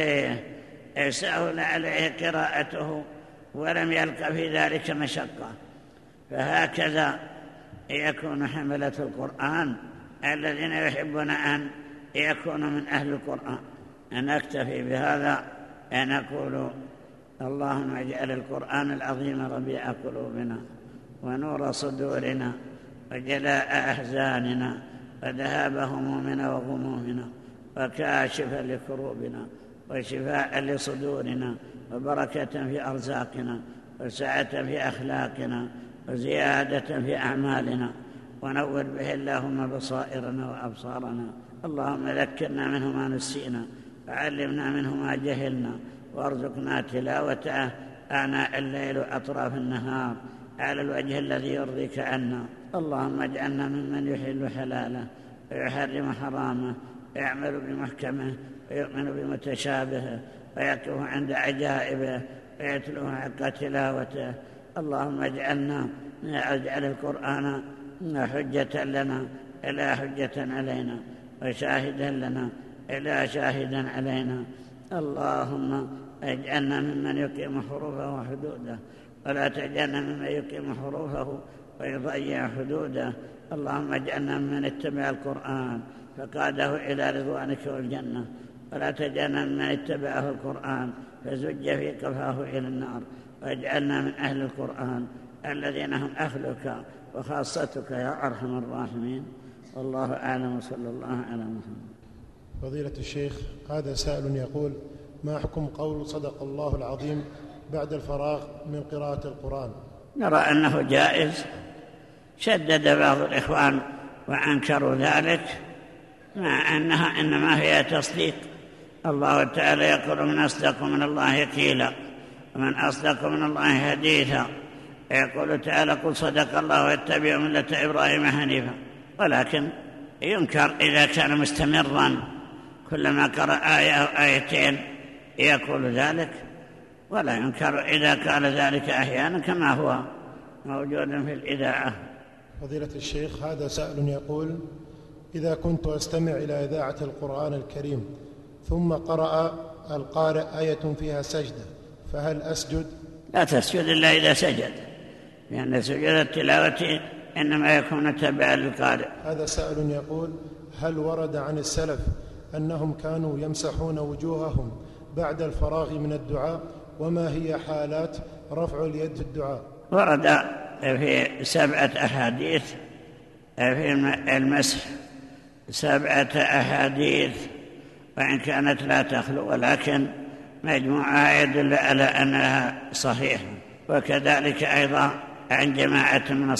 عليه قراءته ولم يلق في ذلك مشقة. فهكذا يكون حملة القرآن الذين يحبون أن يكونوا من أهل القرآن. نكتفي بهذا، نقول اللهم اجعل القرآن العظيم ربيع قلوبنا ونور صدورنا وجلاء أحزاننا وذهاب همومنا وغمومنا وكاشفا لكروبنا وشفاء لصدورنا وبركة في أرزاقنا وسعة في أخلاقنا وزيادة في أعمالنا، ونور به اللهم بصائرنا وأبصارنا. اللهم ذكرنا منه ما نسينا وعلمنا منه ما جهلنا، وارزقنا تلاوته آناء الليل وأطراف النهار على الوجه الذي يرضيك عنا. اللهم اجعلنا ممن يحل حلاله ويحرم حرامه ويعمل بمحكمه ويؤمن بمتشابهه ويقف عند عجائبه ويتلوه حق تلاوته. اللهم اجعل القرآن حجة لنا لا حجة علينا. وشاهدا لنا إلى شاهدا علينا. اللهم اجعلنا ممن يقيم حروفه وحدوده، ولا تجعلنا ممن يقيم حروفه ويضيع حدوده. اللهم اجعلنا ممن اتبع القرآن فقاده إلى رضوانك والجنة، ولا تجعلنا ممن اتبعه القرآن فزج في قفاه إلى النار. واجعلنا من أهل القرآن الذين هم أهلك وخاصتك يا أرحم الراحمين. والله أعلم، وصلى الله على محمد. فضيلة الشيخ، هذا سائل يقول: ما حكم قول صدق الله العظيم بعد الفراغ من قراءة القرآن؟ نرى أنه جائز. شدد بعض الإخوان وأنكروا ذلك، مع أنها إنما هي تصديق. الله تعالى يقول: من أصدق من الله قيلا ومن أصدق من الله حديثا. يقول تعالى: قل صدق الله واتبعوا ملة إبراهيم حنيفا. ولكن ينكر إذا كان مستمرا كلما قرأ آية أو آيتين يقول ذلك، ولا ينكر إذا قال ذلك أحيانا كما هو موجود في الإذاعة. فضيلة الشيخ، هذا سائل يقول: إذا كنت أستمع إلى إذاعة القرآن الكريم ثم قرأ القارئ آية فيها سجدة، فهل أسجد؟ لا تسجد إلا إذا سجد، لأن سجود التلاوة إنما يكون تبعا للقارئ. هذا سائل يقول: هل ورد عن السلف أنهم كانوا يمسحون وجوههم بعد الفراغ من الدعاء؟ وما هي حالات رفع اليد في الدعاء؟ ورد في 7 أحاديث في المسح، 7 أحاديث، وإن كانت لا تخلو، ولكن مجموعها يدل على أنها صحيحة. وكذلك أيضا عن جماعة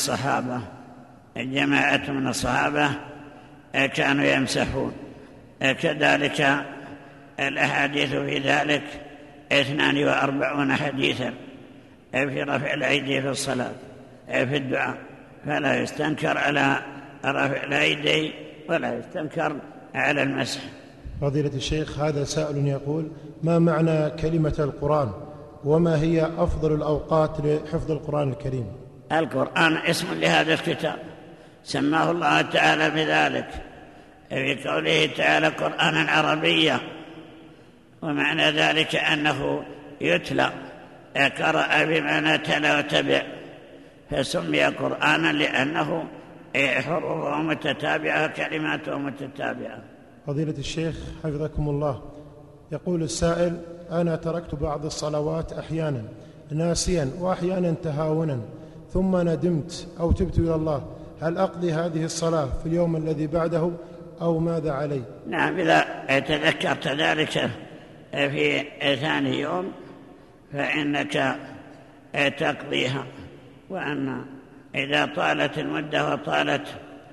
من الصحابة كانوا يمسحون. كذلك الأحاديث في ذلك 42 حديثا في رفع الأيدي في الصلاة في الدعاء، فلا يستنكر على رفع الأيدي ولا يستنكر على المسح. فضيلة الشيخ، هذا سائل يقول: ما معنى كلمة القرآن؟ وما هي أفضل الأوقات لحفظ القرآن الكريم؟ القرآن اسم لهذا الكتاب، سماه الله تعالى بذلك في قوله تعالى: قرآنا عربيا، ومعنى ذلك أنه يتلى، قرأ بمعنى تلا وتبع، فسمي قرآنا لأنه حروفه متتابعة كلماته متتابعة. فضيلة الشيخ حفظكم الله، يقول السائل: أنا تركت بعض الصلوات أحيانا ناسيا وأحيانا تهاونا، ثم ندمت أو تبت إلى الله، هل أقضي هذه الصلاة في اليوم الذي بعده أو ماذا علي؟ نعم، إذا تذكرت ذلك في ثاني يوم فإنك تقضيها. وأما إذا طالت المدة وطالت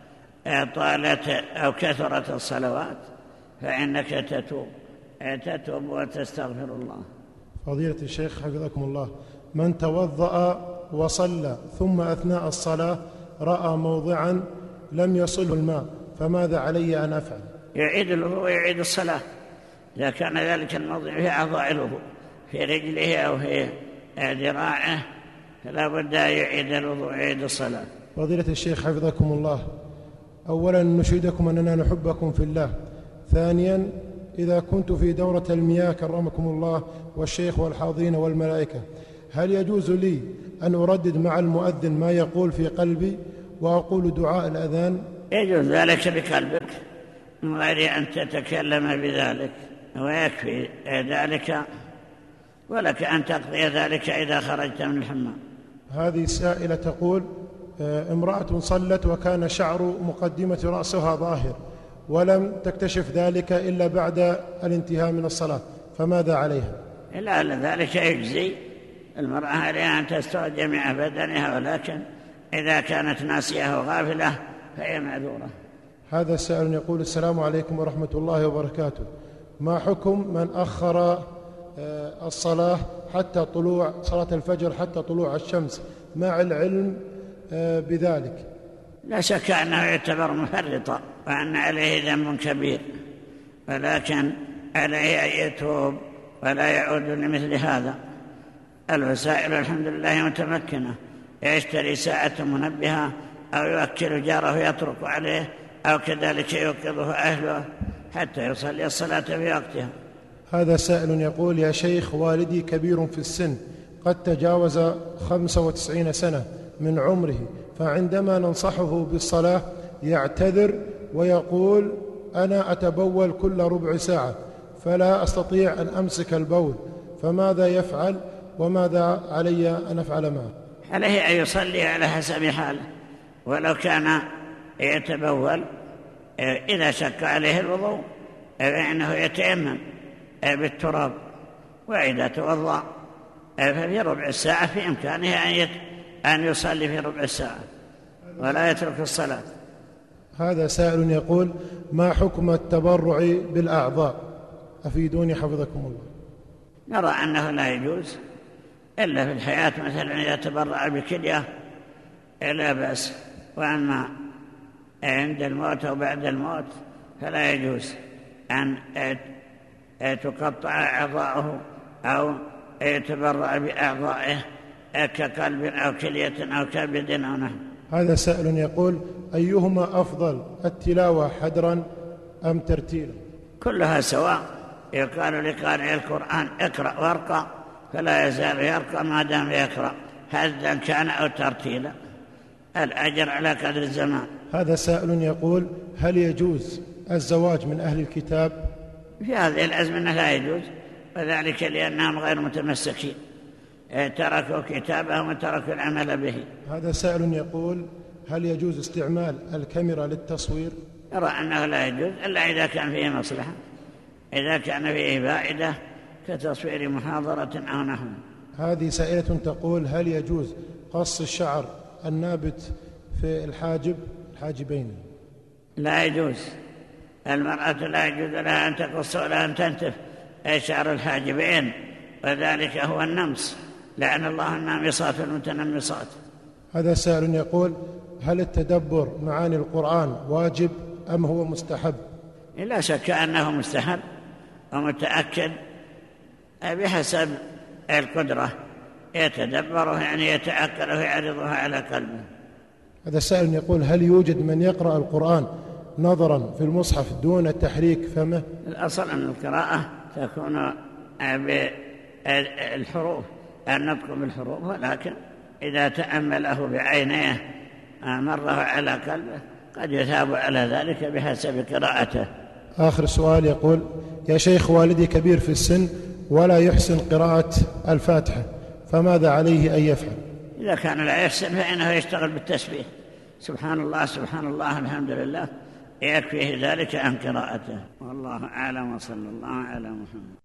أو كثرت الصلوات فإنك تتوب وتستغفر الله. فضيلة الشيخ حفظكم الله، من توضأ وصلى ثم أثناء الصلاة رأى موضعا لم يصله الماء، فماذا علي أن أفعل؟ يعيد الوضوء ويعيد الصلاة إذا كان ذلك الموضع في أعضاء الوضوء، في رجله أو في ذراعه، فلا بد أن يعيد الوضوء ويعيد الصلاة. فضيلة الشيخ حفظكم الله، أولا نشهدكم أننا نحبكم في الله. ثانيا، إذا كنت في دورة المياه كرمكم الله والشيخ والحاضرين والملائكة، هل يجوز لي أن أردد مع المؤذن ما يقول في قلبي وأقول دعاء الأذان؟ يجوز ذلك بقلبك من غير أن تتكلم بذلك، ويكفي ذلك، ولك أن تقضي ذلك إذا خرجت من الحمام. هذه السائلة تقول: امرأة صلت وكان شعر مقدمة رأسها ظاهر ولم تكتشف ذلك إلا بعد الانتهاء من الصلاة، فماذا عليها؟ إلا ذلك يجزي المرأة عليها أن تستر جميع بدنها، ولكن إذا كانت ناسية وغافلة فهي معذورة. هذا السائل يقول: السلام عليكم ورحمة الله وبركاته، ما حكم من أخر الصلاة حتى طلوع صلاة الفجر حتى طلوع الشمس مع العلم بذلك؟ لا شك أنه يعتبر مفرطا وأن عليه ذنب كبير، ولكن عليه أن يتوب ولا يعود لمثل هذا. الوسائل الحمد لله متمكنة، يشتري ساعة منبهة أو يوكل جاره يطرق عليه أو كذلك يوقظه أهله حتى يصلي الصلاة في وقتها. هذا سائل يقول: يا شيخ، والدي كبير في السن، قد تجاوز 95 سنة من عمره، فعندما ننصحه بالصلاة يعتذر ويقول: أنا أتبول كل ربع ساعة فلا أستطيع أن أمسك البول، فماذا يفعل وماذا علي أن أفعل معه؟ عليه أن يصلي على حسب حاله، ولو كان يتبول إذا شك عليه الوضوء فإنه يتيمم بالتراب، وإذا توضأ ففي ربع الساعة في إمكانه أن يصلي في ربع الساعة ولا يترك الصلاة. هذا سائل يقول: ما حكم التبرع بالأعضاء؟ أفيدوني حفظكم الله. نرى أنه لا يجوز إلا في الحياة، مثلا إذا تبرع بكلية لا بأس، وأما عند الموت أو بعد الموت فلا يجوز أن تقطع أعضاءه أو يتبرع بأعضائه كقلب أو كلية أو كبد أو نحو. هذا سائل يقول: أيهما أفضل، التلاوة حدرا أم ترتيلا؟ كلها سواء. يقال لقارئ القرآن: اقرأ وارقى، فلا يزال يرقى ما دام يقرأ، هزا كان أو ترتيلا، الأجر على قدر الزمان. هذا سائل يقول: هل يجوز الزواج من أهل الكتاب؟ في هذه الأزمنة لا يجوز، وذلك لأنهم غير متمسكين، تركوا كتابهم وتركوا العمل به. هذا سائل يقول: هل يجوز استعمال الكاميرا للتصوير؟ يرى أنه لا يجوز إلا إذا كان فيه مصلحة، إذا كان فيه فائدة كتصوير محاضرة أو نحو. هذه سائلة تقول: هل يجوز قص الشعر النابت في الحاجبين؟ لا يجوز. المرأة لا يجوز لها أن تقص ولا أن تنتف شعر الحاجبين، وذلك هو النمص، لعن الله النامصات والمتنمصات. هذا سائل يقول: هل التدبر معاني القرآن واجب أم هو مستحب؟ لا شك أنه مستحب ومتأكد بحسب القدرة، يتدبره يعني يتعقله ويعرضها على قلبه. هذا السائل يقول: هل يوجد من يقرأ القرآن نظرا في المصحف دون تحريك فمه؟ الأصل أن القراءة تكون بالحروف، النطق بالحروف، ولكن إذا تأمله بعينيه مره على قلبه قد يثاب على ذلك بحسب قراءته. آخر سؤال يقول: يا شيخ، والدي كبير في السن ولا يحسن قراءة الفاتحة، فماذا عليه أن يفعل؟ إذا كان لا يحسن فإنه يشتغل بالتسبيح، سبحان الله سبحان الله الحمد لله، يكفيه ذلك عن قراءته. والله أعلم، وصلى الله على محمد.